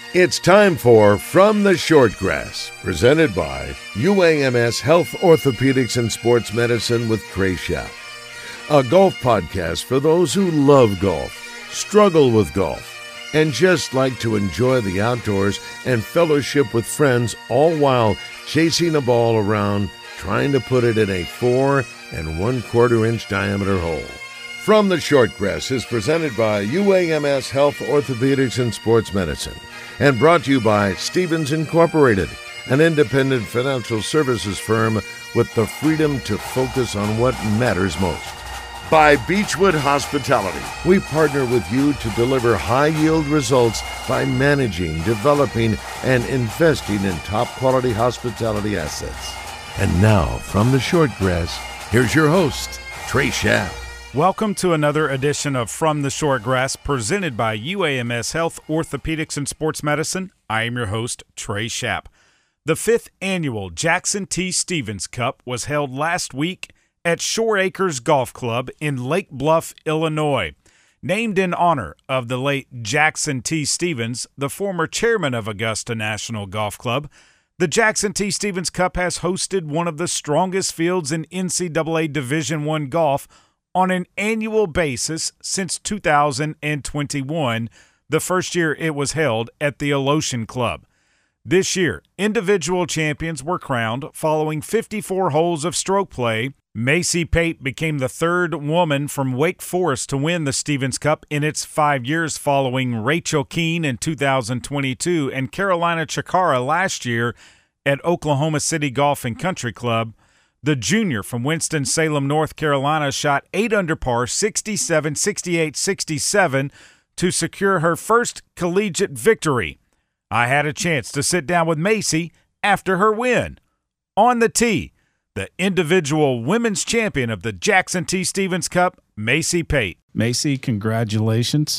It's time for From the Shortgrass, presented by UAMS Health, Orthopedics, and Sports Medicine with Trey Schaap. A golf podcast for those who love golf, struggle with golf, and just like to enjoy the outdoors and fellowship with friends, all while chasing a ball around, trying to put it in a 4 1/4 inch diameter hole. From the Shortgrass is presented by UAMS Health, Orthopedics, and Sports Medicine, and brought to you by Stevens Incorporated, an independent financial services firm with the freedom to focus on what matters most. By Beechwood Hospitality, we partner with you to deliver high-yield results by managing, developing, and investing in top-quality hospitality assets. And now, from the Shortgrass, here's your host, Trey Schaap. Welcome to another edition of From the Shortgrass, presented by UAMS Health, Orthopedics, and Sports Medicine. I am your host, Trey Schaap. The 5th annual Jackson T. Stephens Cup was held last week at Shore Acres Golf Club in Lake Bluff, Illinois. Named in honor of the late Jackson T. Stephens, the former chairman of Augusta National Golf Club, the Jackson T. Stephens Cup has hosted one of the strongest fields in NCAA Division I golf on an annual basis since 2021, the first year it was held at the Alotian Club. This year, individual champions were crowned following 54 holes of stroke play. Macy Pate became the third woman from Wake Forest to win the Stephens Cup in its 5 years, following Rachel Keene in 2022 and Carolina Chikara last year at Oklahoma City Golf and Country Club. The junior from Winston-Salem, North Carolina, shot 8 under par, 67, 68, 67 to secure her first collegiate victory. I had a chance to sit down with Macy after her win. On the tee, the individual women's champion of the Jackson T. Stephens Cup, Macy Pate. Macy, congratulations.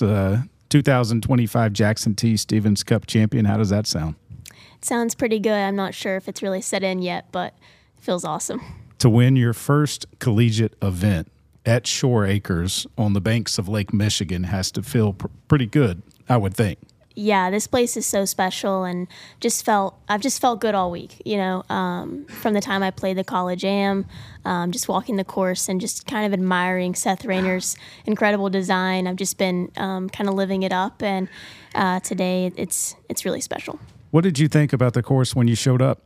2025 Jackson T. Stephens Cup champion. How does that sound? It sounds pretty good. I'm not sure if it's really set in yet, but feels awesome. To win your first collegiate event at Shore Acres on the banks of Lake Michigan has to feel pretty good, I would think. Yeah, this place is so special, and I've just felt good all week. From the time I played the College Am, just walking the course and just kind of admiring Seth Rayner's incredible design. I've just been kind of living it up, and today it's really special. What did you think about the course when you showed up?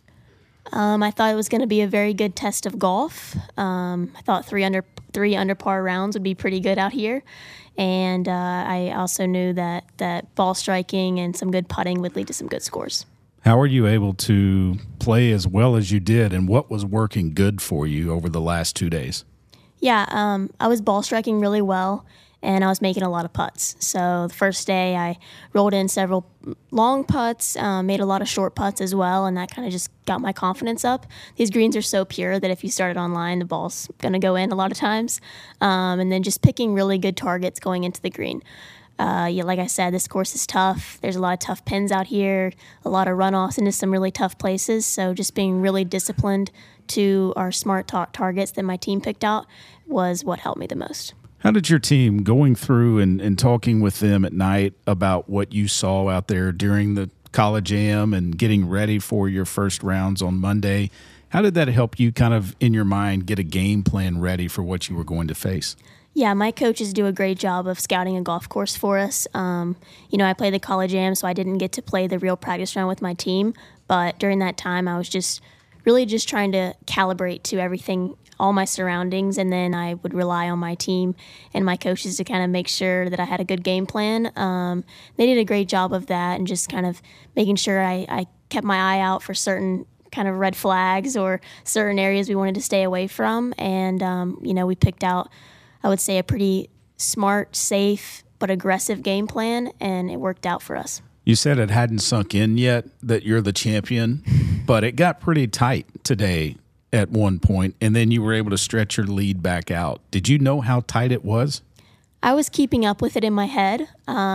I thought it was going to be a very good test of golf. I thought three under par rounds would be pretty good out here. And I also knew that ball striking and some good putting would lead to some good scores. How were you able to play as well as you did, and what was working good for you over the last 2 days? Yeah, I was ball striking really well, and I was making a lot of putts. So the first day I rolled in several long putts, made a lot of short putts as well, and that kind of just got my confidence up. These greens are so pure that if you start it online, the ball's going to go in a lot of times. And then just picking really good targets going into the green. Like I said, this course is tough. There's a lot of tough pins out here, a lot of runoffs into some really tough places. So just being really disciplined to our smart targets that my team picked out was what helped me the most. How did your team, going through and talking with them at night about what you saw out there during the College Am and getting ready for your first rounds on Monday, how did that help you kind of in your mind get a game plan ready for what you were going to face? Yeah, my coaches do a great job of scouting a golf course for us. I played the College Am, so I didn't get to play the real practice round with my team. But during that time, I was just trying to calibrate to everything, all my surroundings, and then I would rely on my team and my coaches to kind of make sure that I had a good game plan. They did a great job of that and just kind of making sure I kept my eye out for certain kind of red flags or certain areas we wanted to stay away from. And, we picked out, I would say, a pretty smart, safe, but aggressive game plan, and it worked out for us. You said it hadn't sunk in yet that you're the champion, but it got pretty tight today at one point, and then you were able to stretch your lead back out. Did you know how tight it was? I was keeping up with it in my head.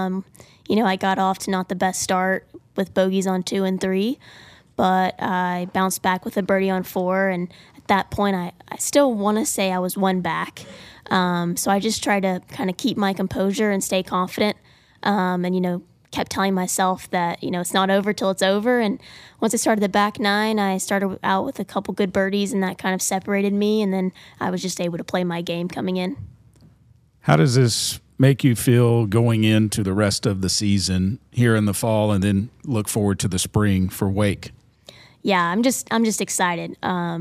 I got off to not the best start with bogeys on 2 and 3, but I bounced back with a birdie on 4, and at that point I still want to say I was 1 back. So I just tried to kind of keep my composure and stay confident, and kept telling myself that, it's not over till it's over. And once I started the back nine, I started out with a couple good birdies, and that kind of separated me. And then I was just able to play my game coming in. How does this make you feel going into the rest of the season here in the fall, and then look forward to the spring for Wake? Yeah, I'm just excited.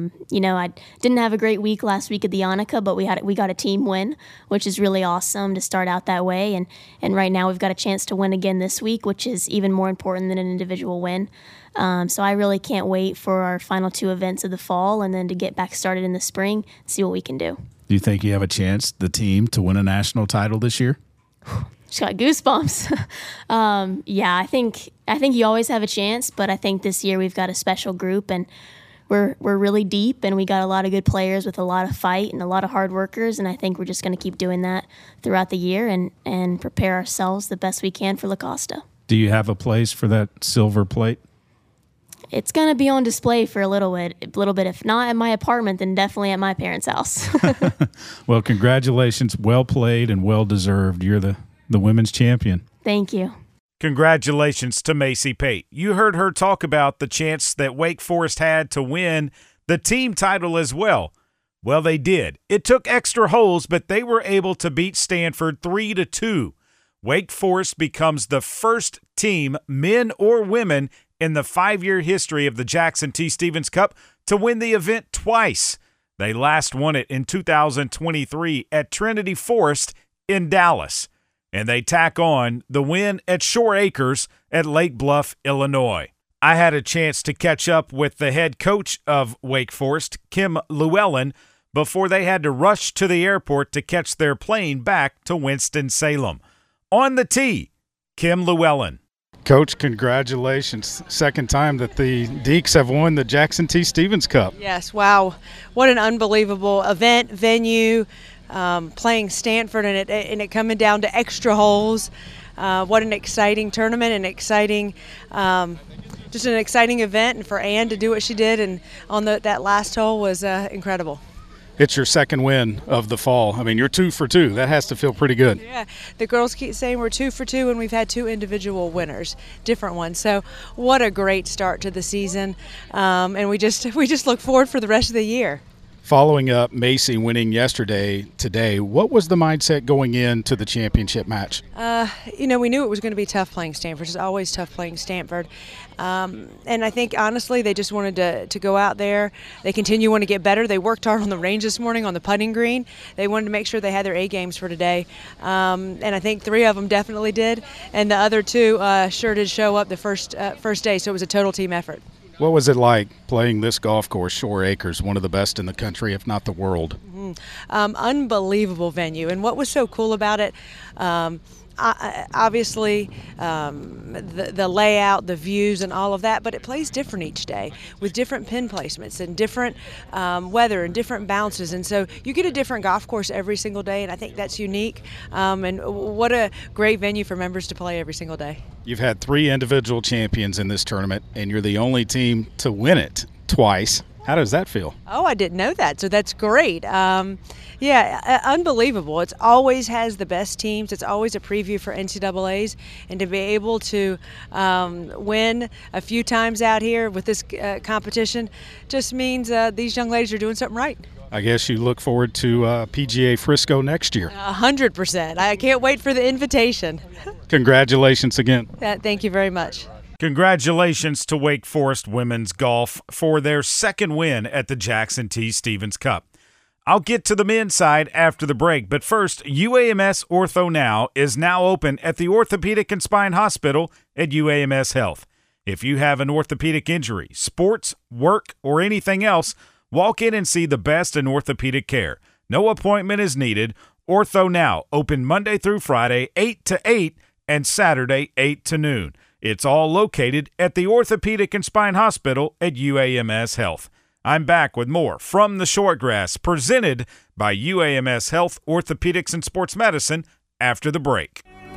I didn't have a great week last week at the Annika, but we got a team win, which is really awesome to start out that way. And right now we've got a chance to win again this week, which is even more important than an individual win. So I really can't wait for our final two events of the fall, and then to get back started in the spring and see what we can do. Do you think you have a chance, the team, to win a national title this year? Just got goosebumps. Yeah, I think you always have a chance, but I think this year we've got a special group, and we're really deep, and we got a lot of good players with a lot of fight and a lot of hard workers, and I think we're just going to keep doing that throughout the year and prepare ourselves the best we can for La Costa. Do you have a place for that silver plate? It's going to be on display for a little bit. If not at my apartment, then definitely at my parents' house. Well, congratulations. Well played and well deserved. You're the women's champion. Thank you. Congratulations to Macy Pate. You heard her talk about the chance that Wake Forest had to win the team title as well. Well, they did. It took extra holes, but they were able to beat Stanford 3-2. Wake Forest becomes the first team, men or women, in the 5-year history of the Jackson T. Stephens Cup to win the event twice. They last won it in 2023 at Trinity Forest in Dallas. And they tack on the win at Shore Acres at Lake Bluff, Illinois. I had a chance to catch up with the head coach of Wake Forest, Kim Llewellyn, before they had to rush to the airport to catch their plane back to Winston-Salem. On the tee, Kim Llewellyn. Coach, congratulations. Second time that the Deacs have won the Jackson T. Stephens Cup. Yes, wow. What an unbelievable event, venue, playing Stanford and it coming down to extra holes. What an exciting tournament, just an exciting event, and for Ann to do what she did and on that last hole was incredible. It's your second win of the fall. I mean, you're 2 for 2. That has to feel pretty good. Yeah, the girls keep saying we're 2 for 2, and we've had 2 individual winners, different ones. So what a great start to the season, and we just look forward for the rest of the year. Following up Macy winning yesterday, today, what was the mindset going into the championship match? We knew it was going to be tough playing Stanford. It's always tough playing Stanford. And I think, honestly, they just wanted to go out there. They continue to get better. They worked hard on the range this morning on the putting green. They wanted to make sure they had their A games for today. And I think 3 of them definitely did. And the other 2 sure did show up the first day, so it was a total team effort. What was it like playing this golf course, Shore Acres, one of the best in the country, if not the world? Unbelievable venue. And what was so cool about it, obviously the layout, the views and all of that, but it plays different each day with different pin placements and different weather and different bounces. And so you get a different golf course every single day, and I think that's unique. And what a great venue for members to play every single day. You've had 3 individual champions in this tournament, and you're the only team to win it twice. How does that feel? Oh, I didn't know that, so that's great. Unbelievable. It always has the best teams. It's always a preview for NCAAs, and to be able to win a few times out here with this competition just means these young ladies are doing something right. I guess you look forward to PGA Frisco next year. 100%. I can't wait for the invitation. Congratulations again. Thank you very much. Congratulations to Wake Forest Women's Golf for their second win at the Jackson T. Stephens Cup. I'll get to the men's side after the break, but first, UAMS Ortho Now is now open at the Orthopedic and Spine Hospital at UAMS Health. If you have an orthopedic injury, sports, work, or anything else, walk in and see the best in orthopedic care. No appointment is needed. Ortho Now, open Monday through Friday, 8 to 8, and Saturday, 8 to noon. It's all located at the Orthopedic and Spine Hospital at UAMS Health. I'm back with more From the Shortgrass, presented by UAMS Health, Orthopedics, and Sports Medicine after the break.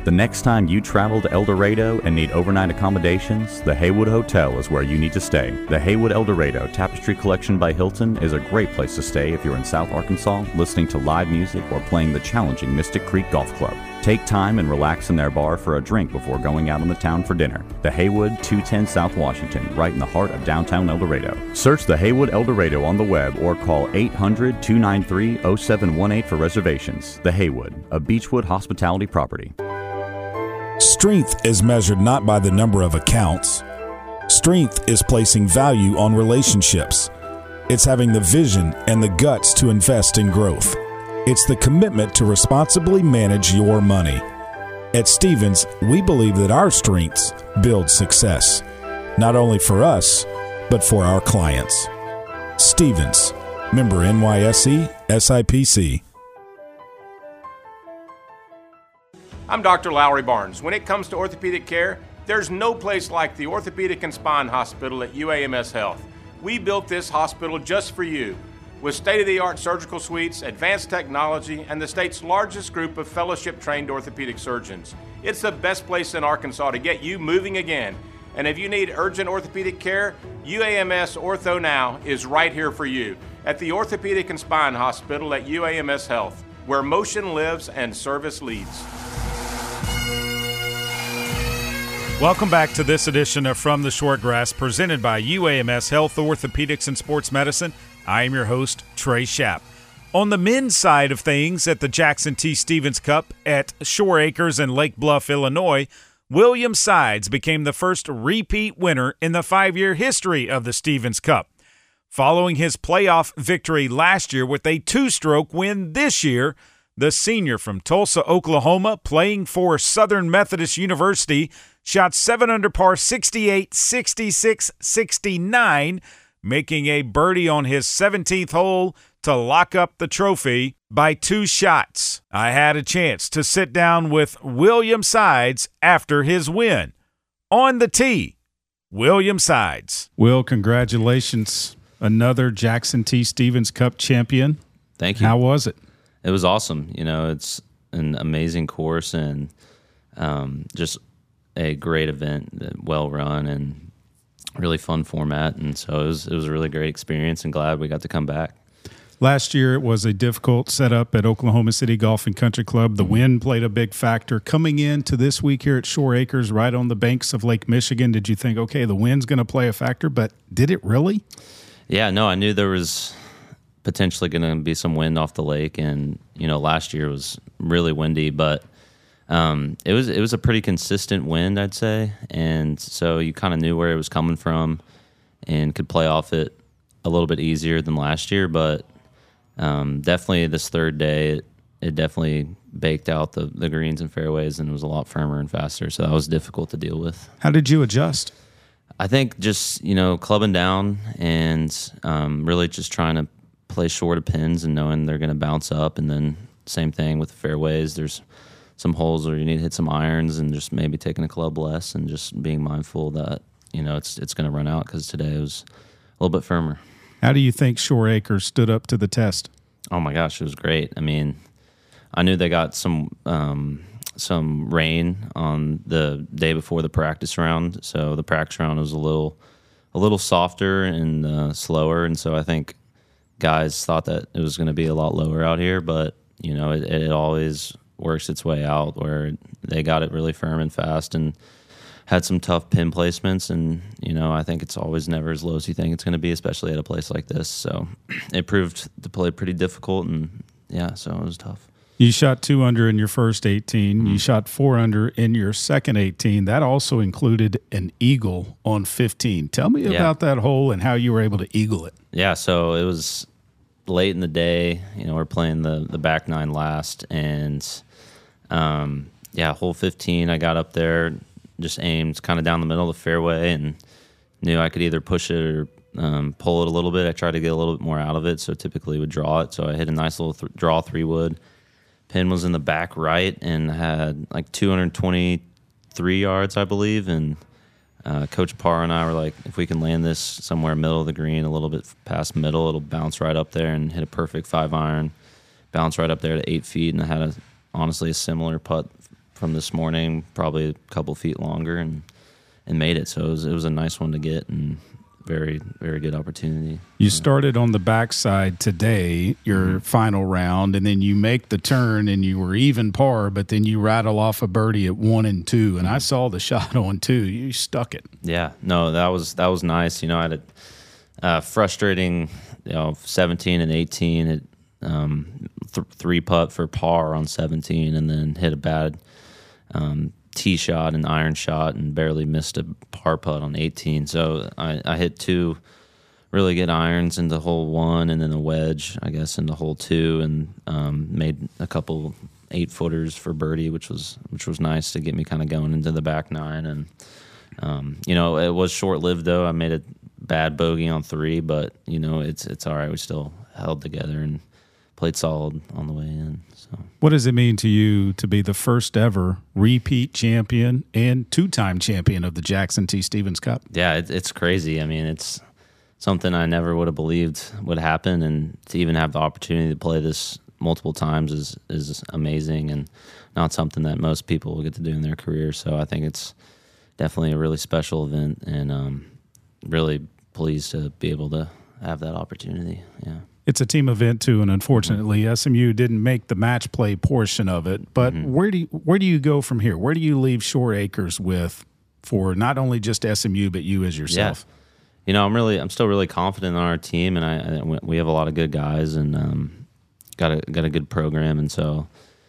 The next time you travel to El Dorado and need overnight accommodations, the Haywood Hotel is where you need to stay. The Haywood El Dorado Tapestry Collection by Hilton is a great place to stay if you're in South Arkansas listening to live music or playing the challenging Mystic Creek Golf Club. Take time and relax in their bar for a drink before going out on the town for dinner. The Haywood, 210 South Washington, right in the heart of downtown El Dorado. Search the Haywood El Dorado on the web or call 800-293-0718 for reservations. The Haywood, a Beechwood hospitality property. Strength is measured not by the number of accounts. Strength is placing value on relationships. It's having the vision and the guts to invest in growth. It's the commitment to responsibly manage your money. At Stephens, we believe that our strengths build success, not only for us, but for our clients. Stephens, member NYSE, SIPC. I'm Dr. Lowry Barnes. When it comes to orthopedic care, there's no place like the Orthopedic and Spine Hospital at UAMS Health. We built this hospital just for you, with state-of-the-art surgical suites, advanced technology, and the state's largest group of fellowship-trained orthopedic surgeons. It's the best place in Arkansas to get you moving again. And if you need urgent orthopedic care, UAMS Ortho Now is right here for you at the Orthopedic and Spine Hospital at UAMS Health, where motion lives and service leads. Welcome back to this edition of From the Shortgrass, presented by UAMS Health, Orthopedics, and Sports Medicine. I am your host, Trey Schapp. On the men's side of things at the Jackson T. Stephens Cup at Shore Acres in Lake Bluff, Illinois, William Sides became the first repeat winner in the 5-year history of the Stephens Cup. Following his playoff victory last year with a 2-stroke win this year, the senior from Tulsa, Oklahoma, playing for Southern Methodist University, shot 7 under par 68, 66, 69, making a birdie on his 17th hole to lock up the trophy by 2 shots. I had a chance to sit down with William Sides after his win. On the tee, William Sides. Will, congratulations. Another Jackson T. Stephens Cup champion. Thank you. How was it? It was awesome. You know, it's an amazing course and just a great event, well run and really fun format. And so it was a really great experience and glad we got to come back. Last year it was a difficult setup at Oklahoma City Golf and Country Club. The wind played a big factor. Coming into this week here at Shore Acres, right on the banks of Lake Michigan, did you think, okay, the wind's going to play a factor, but did it really? Yeah, no, I knew there was potentially going to be some wind off the lake, and you know, last year was really windy, but it was a pretty consistent wind, I'd say, and so you kind of knew where it was coming from and could play off it a little bit easier than last year. But definitely this third day, it definitely baked out the greens and fairways, and it was a lot firmer and faster, so that was difficult to deal with. How did you adjust? I think just, you know, clubbing down and really just trying to play short of pins and knowing they're going to bounce up. And then same thing with the fairways. There's some holes where you need to hit some irons and just maybe taking a club less and just being mindful that, you know, it's going to run out because today it was a little bit firmer. How do you think Shore Acres stood up to the test? Oh, my gosh, it was great. I mean, I knew they got some rain on the day before the practice round, so the practice round was a little softer and slower, and so I think guys thought that it was going to be a lot lower out here, but you know, it always works its way out where they got it really firm and fast and had some tough pin placements, and you know, I think it's always never as low as you think it's going to be, especially at a place like this. So it proved to play pretty difficult, and yeah, so it was tough. You shot 2 under in your first 18. Mm-hmm. You shot 4 under in your second 18. That also included an eagle on 15. Tell me about that hole and how you were able to eagle it. Yeah, so it was late in the day. You know, we're playing the back nine last, and hole 15, I got up there, just aimed kind of down the middle of the fairway, and knew I could either push it or pull it a little bit. I tried to get a little bit more out of it, so typically would draw it. So I hit a nice little draw 3-wood. Pin was in the back right and had like 223 yards, I believe. And Coach Parr and I were like, if we can land this somewhere middle of the green, a little bit past middle, it'll bounce right up there, and hit a perfect 5-iron, bounce right up there to 8 feet. And I had honestly a similar putt from this morning, probably a couple feet longer, and made it. So it was a nice one to get, and very, very good opportunity. You started on the backside today, your final round, and then you make the turn and you were even par, but then you rattle off a birdie at 1 and 2, and I saw the shot on 2. You stuck it. Yeah, no, that was nice. I had a frustrating, 17 and 18. It 3-putt for par on 17, and then hit a bad tee shot and iron shot and barely missed a par putt on 18. So I hit 2 really good irons into hole 1 and then a wedge, I guess, into hole 2, and made a couple 8-footers for birdie, which was nice to get me kind of going into the back 9. And it was short-lived though. I made a bad bogey on 3, but it's all right. We still held together and played solid on the way in. So, what does it mean to you to be the first ever repeat champion and 2-time champion of the Jackson T. Stephens Cup? Yeah, it's crazy. I mean, it's something I never would have believed would happen, and to even have the opportunity to play this multiple times is amazing, and not something that most people will get to do in their career. So I think it's definitely a really special event, and really pleased to be able to have that opportunity. Yeah. It's a team event too, and unfortunately, SMU didn't make the match play portion of it. But where do you go from here? Where do you leave Shore Acres with for not only just SMU but you as yourself? Yeah. I'm still really confident in our team, and we have a lot of good guys, and got a good program, and so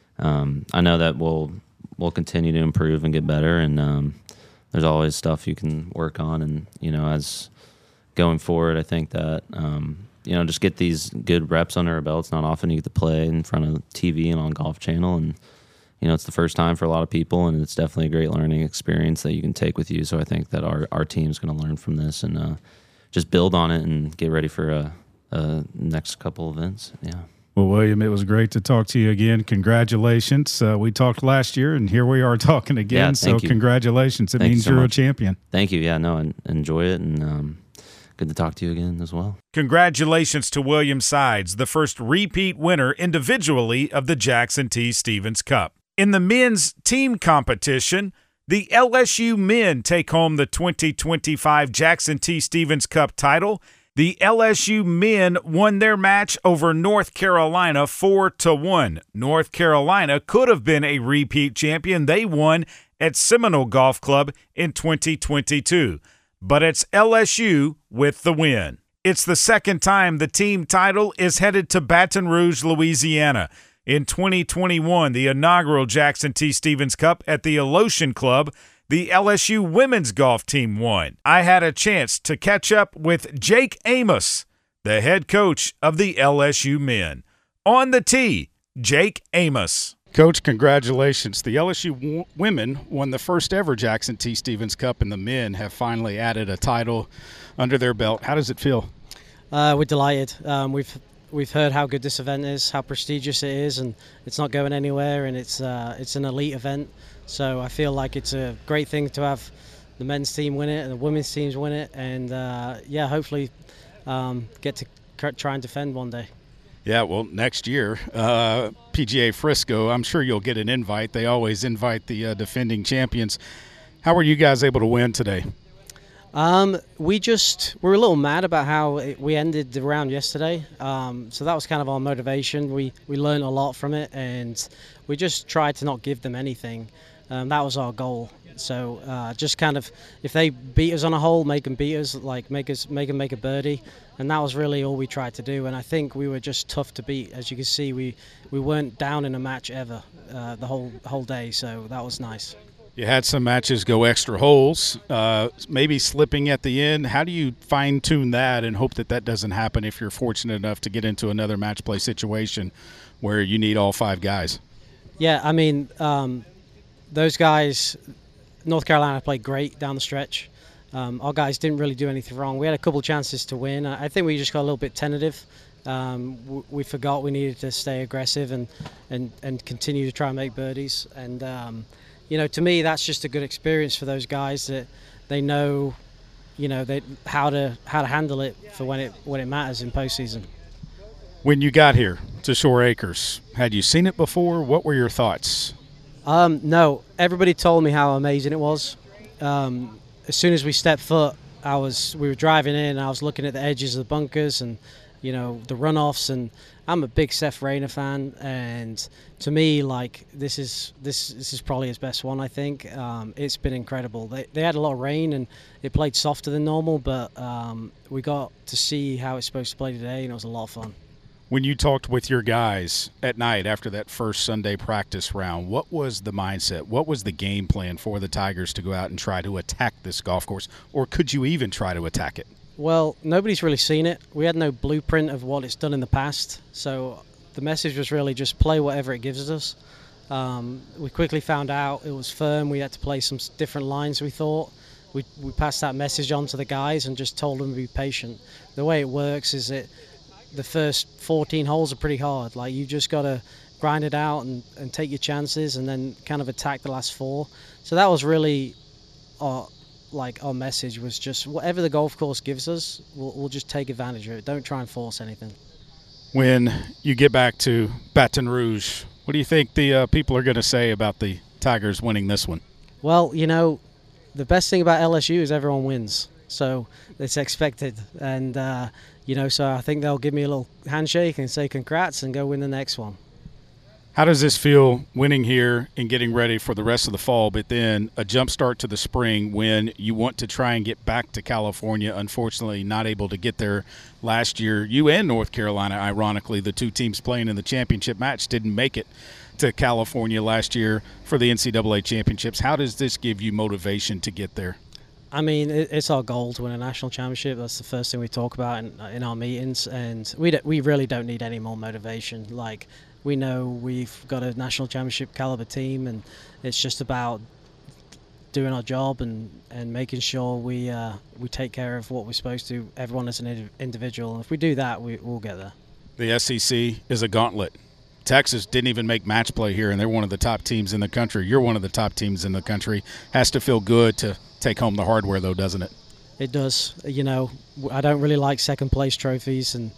I know that we'll continue to improve and get better, and there's always stuff you can work on, and as going forward, I think that. Just get these good reps under our belts. Not often you get to play in front of TV and on Golf Channel, and it's the first time for a lot of people, and it's definitely a great learning experience that you can take with you. So I think that our team's going to learn from this and just build on it and get ready for a next couple events. Yeah. Well, William, it was great to talk to you again. Congratulations. We talked last year, and here we are talking again. Yeah, so congratulations. It means you're a champion. Thank you. Yeah, no, and enjoy it, and good to talk to you again as well. Congratulations to William Sides, the first repeat winner individually of the Jackson T. Stephens Cup. In the men's team competition, the LSU men take home the 2025 Jackson T. Stephens Cup title. The LSU men won their match over North Carolina 4-1. North Carolina could have been a repeat champion. They won at Seminole Golf Club in 2022. But it's LSU with the win. It's the second time the team title is headed to Baton Rouge, Louisiana. In 2021, the inaugural Jackson T. Stephens Cup at the Alotian Club, the LSU women's golf team won. I had a chance to catch up with Jake Amos, the head coach of the LSU men. On the tee, Jake Amos. Coach, congratulations. The LSU women won the first ever Jackson T. Stephens Cup, and the men have finally added a title under their belt. How does it feel? We're delighted. We've heard how good this event is, how prestigious it is, and it's not going anywhere, and it's an elite event. So I feel like it's a great thing to have the men's team win it and the women's teams win it, and hopefully get to try and defend one day. Yeah, well, next year, PGA Frisco, I'm sure you'll get an invite. They always invite the defending champions. How were you guys able to win today? We're a little mad about how we ended the round yesterday. So that was kind of our motivation. We learned a lot from it, and we just tried to not give them anything. That was our goal. So just kind of, if they beat us on a hole, make them beat us, like make them make a birdie, and that was really all we tried to do. And I think we were just tough to beat. As you can see, we weren't down in a match ever the whole day, so that was nice. You had some matches go extra holes, maybe slipping at the end. How do you fine-tune that and hope that doesn't happen if you're fortunate enough to get into another match play situation where you need all 5 guys? Yeah, I mean, those guys, North Carolina played great down the stretch. Our guys didn't really do anything wrong. We had a couple chances to win. I think we just got a little bit tentative. We forgot we needed to stay aggressive and continue to try and make birdies. And to me, that's just a good experience for those guys that they know, how to handle it for when it matters in postseason. When you got here to Shore Acres, had you seen it before? What were your thoughts? No, everybody told me how amazing it was. As soon as we stepped foot, we were driving in, and I was looking at the edges of the bunkers and, the runoffs, and I'm a big Seth Rayner fan, and to me, like, this is probably his best one, I think. It's been incredible. They had a lot of rain, and it played softer than normal, but we got to see how it's supposed to play today, and it was a lot of fun. When you talked with your guys at night after that first Sunday practice round, what was the mindset? What was the game plan for the Tigers to go out and try to attack this golf course? Or could you even try to attack it? Well, nobody's really seen it. We had no blueprint of what it's done in the past. So the message was really just play whatever it gives us. We quickly found out it was firm. We had to play some different lines, we thought. We passed that message on to the guys and just told them to be patient. The way it works is the first 14 holes are pretty hard. Like, you just got to grind it out and take your chances and then kind of attack the last 4. So that was really our message, was just whatever the golf course gives us, we'll just take advantage of it. Don't try and force anything. When you get back to Baton Rouge, what do you think the people are going to say about the Tigers winning this one? Well, the best thing about LSU is everyone wins. So it's expected. And, so I think they'll give me a little handshake and say congrats and go win the next one. How does this feel, winning here and getting ready for the rest of the fall, but then a jump start to the spring when you want to try and get back to California? Unfortunately, not able to get there last year. You and North Carolina, ironically, the two teams playing in the championship match, didn't make it to California last year for the NCAA championships. How does this give you motivation to get there? I mean, it's our goal to win a national championship. That's the first thing we talk about in our meetings, and we really don't need any more motivation. Like, we know we've got a national championship caliber team, and it's just about doing our job and making sure we take care of what we're supposed to, everyone as an individual. And if we do that, we'll get there. The SEC is a gauntlet. Texas didn't even make match play here, and they're one of the top teams in the country. You're one of the top teams in the country. Has to feel good to take home the hardware, though, doesn't it? It does. I don't really like second place trophies, and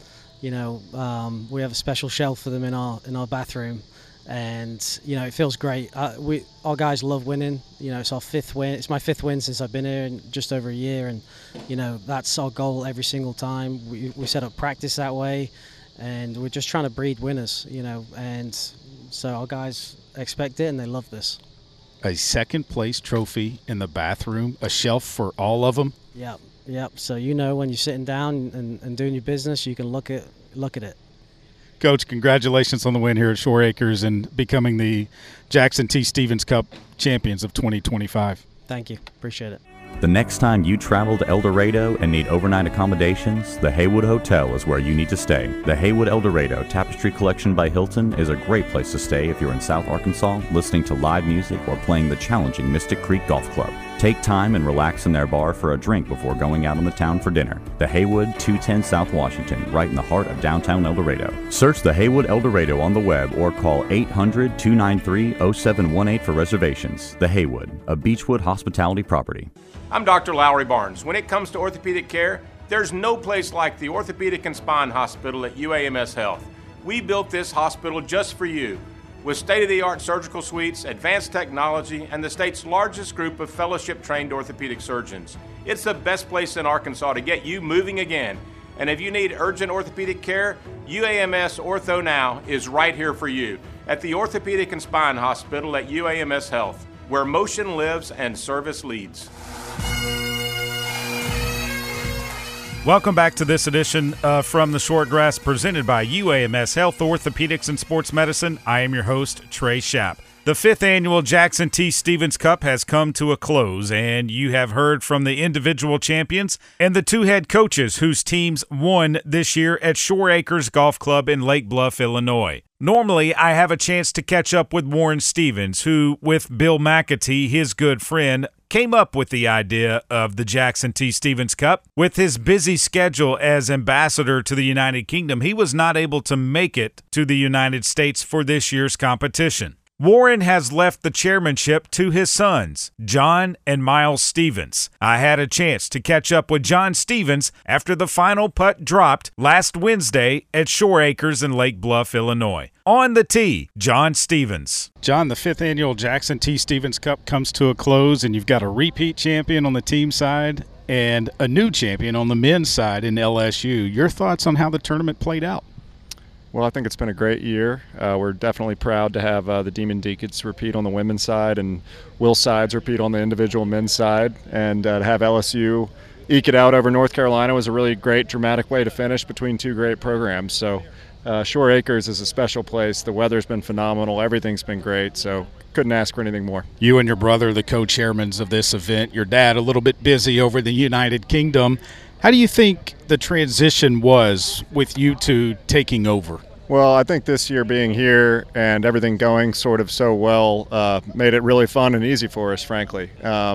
we have a special shelf for them in our bathroom, and it feels great. Our guys love winning. It's our 5th win. It's my 5th win since I've been here in just over a year, and that's our goal every single time. We set up practice that way, and we're just trying to breed winners. And so our guys expect it, and they love this. A second place trophy in the bathroom, a shelf for all of them. Yep. So when you're sitting down and doing your business, you can look at it. Coach, congratulations on the win here at Shore Acres and becoming the Jackson T. Stevens Cup champions of 2025. Thank you. Appreciate it. The next time you travel to El Dorado and need overnight accommodations, the Haywood Hotel is where you need to stay. The Haywood El Dorado Tapestry Collection by Hilton is a great place to stay if you're in South Arkansas listening to live music or playing the challenging Mystic Creek Golf Club. Take time and relax in their bar for a drink before going out on the town for dinner. The Haywood, 210 South Washington, right in the heart of downtown El Dorado. Search the Haywood El Dorado on the web or call 800-293-0718 for reservations. The Haywood, a Beechwood hospitality property. I'm Dr. Lowry Barnes. When it comes to orthopedic care, there's no place like the Orthopedic and Spine Hospital at UAMS Health. We built this hospital just for you, with state-of-the-art surgical suites, advanced technology, and the state's largest group of fellowship-trained orthopedic surgeons. It's the best place in Arkansas to get you moving again. And if you need urgent orthopedic care, UAMS Ortho Now is right here for you at the Orthopedic and Spine Hospital at UAMS Health, where motion lives and service leads. Welcome back to this edition of From the Short Grass, presented by UAMS Health, Orthopedics, and Sports Medicine. I am your host, Trey Schapp. The 5th annual Jackson T. Stevens Cup has come to a close, and you have heard from the individual champions and the 2 head coaches whose teams won this year at Shore Acres Golf Club in Lake Bluff, Illinois. Normally, I have a chance to catch up with Warren Stevens, who, with Bill McAtee, his good friend, came up with the idea of the Jackson T. Stevens Cup. With his busy schedule as ambassador to the United Kingdom, he was not able to make it to the United States for this year's competition. Warren has left the chairmanship to his sons, John and Miles Stevens. I had a chance to catch up with John Stevens after the final putt dropped last Wednesday at Shore Acres in Lake Bluff, Illinois. On the tee, John Stevens. John, the 5th annual Jackson T. Stevens Cup comes to a close, and you've got a repeat champion on the team side and a new champion on the men's side in LSU. Your thoughts on how the tournament played out? Well, I think it's been a great year. We're definitely proud to have the Demon Deacons repeat on the women's side and Will Sides repeat on the individual men's side. And to have LSU eke it out over North Carolina was a really great, dramatic way to finish between two great programs. So Shore Acres is a special place. The weather's been phenomenal. Everything's been great. So couldn't ask for anything more. You and your brother, the co-chairmans of this event. Your dad, a little bit busy over in the United Kingdom. How do you think the transition was with you two taking over? Well, I think this year being here and everything going sort of so well made it really fun and easy for us, frankly.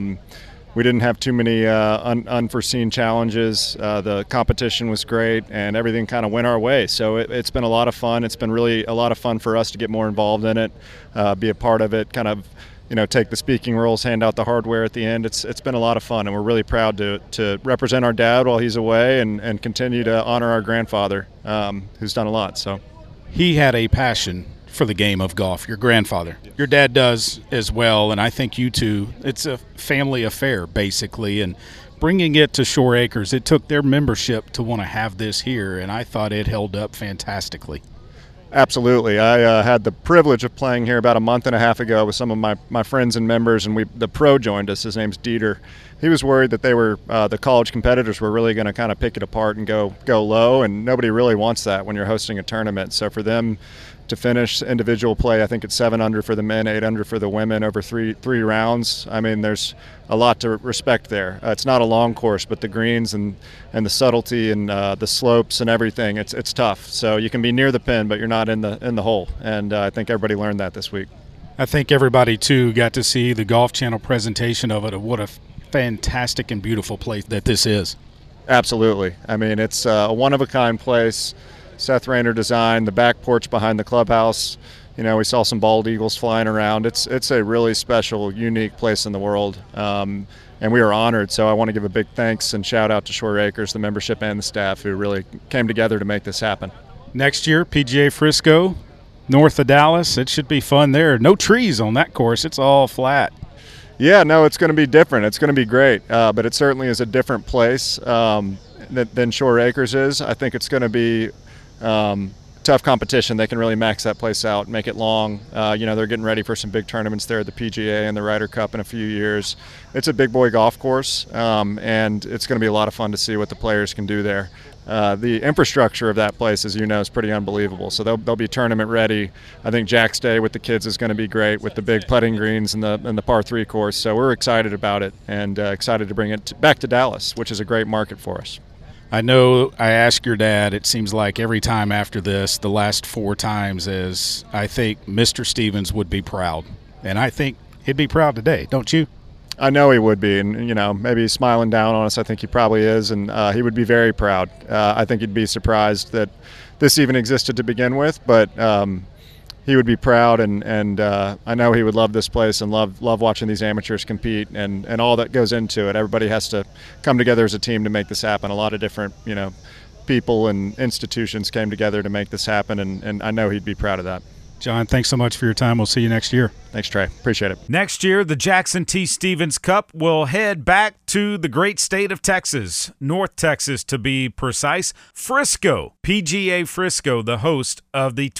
We didn't have too many unforeseen challenges. The competition was great, and everything kind of went our way. So it's been a lot of fun. It's been really a lot of fun for us to get more involved in it, be a part of it, kind of take the speaking roles, hand out the hardware at the end. It's been a lot of fun, and we're really proud to represent our dad while he's away and continue to honor our grandfather, who's done a lot. So he had a passion for the game of golf, your grandfather. Your dad does as well, and I think you two, it's a family affair, basically, and bringing it to Shore Acres, it took their membership to want to have this here, and I thought it held up fantastically. Absolutely. I had the privilege of playing here about a month and a half ago with some of my friends and members, and the pro joined us. His name's Dieter. He was worried that they were the college competitors were really going to kind of pick it apart and go low, and nobody really wants that when you're hosting a tournament. So for them to finish individual play, I think it's 7 under for the men, 8 under for the women over three rounds. I mean, there's a lot to respect there. It's not a long course, but the greens and the subtlety and the slopes and everything, it's tough. So you can be near the pin, but you're not in the hole. And I think everybody learned that this week. I think everybody too got to see the Golf Channel presentation of it. Of what a fantastic and beautiful place that this is. Absolutely. I mean, it's a one-of-a-kind place. Seth Rayner designed the back porch behind the clubhouse. We saw some bald eagles flying around. It's a really special, unique place in the world, and we are honored. So I want to give a big thanks and shout out to Shore Acres, the membership and the staff who really came together to make this happen. Next year, PGA Frisco, north of Dallas. It should be fun there. No trees on that course. It's all flat. Yeah, no, it's going to be different. It's going to be great, but it certainly is a different place than Shore Acres is. I think it's going to be tough competition. They can really max that place out, make it long. They're getting ready for some big tournaments there at the PGA and the Ryder Cup in a few years. It's a big boy golf course, and it's going to be a lot of fun to see what the players can do there. The infrastructure of that place, as you know, is pretty unbelievable. So they'll be tournament ready. I think Jack's Day with the kids is going to be great with the big putting greens and the par 3 course. So we're excited about it and excited to bring it back to Dallas, which is a great market for us. I know I asked your dad, it seems like every time after this, the last 4 times, is I think Mr. Stevens would be proud. And I think he'd be proud today, don't you? I know he would be, and maybe he's smiling down on us. I think he probably is, and he would be very proud. I think he'd be surprised that this even existed to begin with, but he would be proud, and I know he would love this place and love watching these amateurs compete and all that goes into it. Everybody has to come together as a team to make this happen. A lot of different people and institutions came together to make this happen, and I know he'd be proud of that. John, thanks so much for your time. We'll see you next year. Thanks, Trey. Appreciate it. Next year, the Jackson T. Stevens Cup will head back to the great state of Texas, North Texas to be precise. Frisco, PGA Frisco, the host of the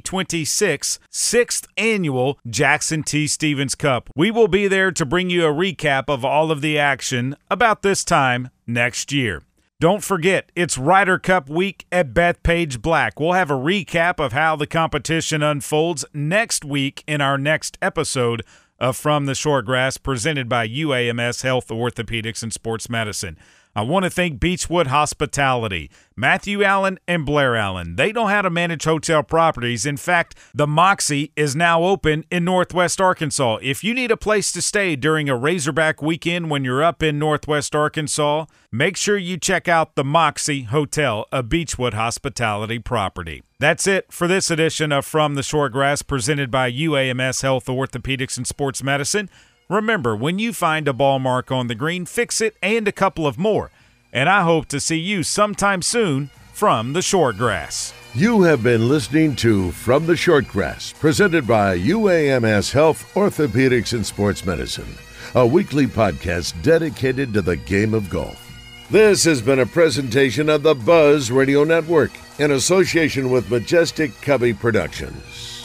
2026 6th Annual Jackson T. Stevens Cup. We will be there to bring you a recap of all of the action about this time next year. Don't forget, it's Ryder Cup week at Bethpage Black. We'll have a recap of how the competition unfolds next week in our next episode of From the Short Grass, presented by UAMS Health, Orthopedics, and Sports Medicine. I want to thank Beechwood Hospitality, Matthew Allen and Blair Allen. They know how to manage hotel properties. In fact, the Moxie is now open in Northwest Arkansas. If you need a place to stay during a Razorback weekend when you're up in Northwest Arkansas, make sure you check out the Moxie Hotel, a Beechwood Hospitality property. That's it for this edition of From the Shortgrass, presented by UAMS Health, Orthopedics, and Sports Medicine. Remember, when you find a ball mark on the green, fix it and a couple of more. And I hope to see you sometime soon from the Shortgrass. You have been listening to From the Shortgrass, presented by UAMS Health, Orthopedics, and Sports Medicine, a weekly podcast dedicated to the game of golf. This has been a presentation of the Buzz Radio Network in association with Majestic Cubby Productions.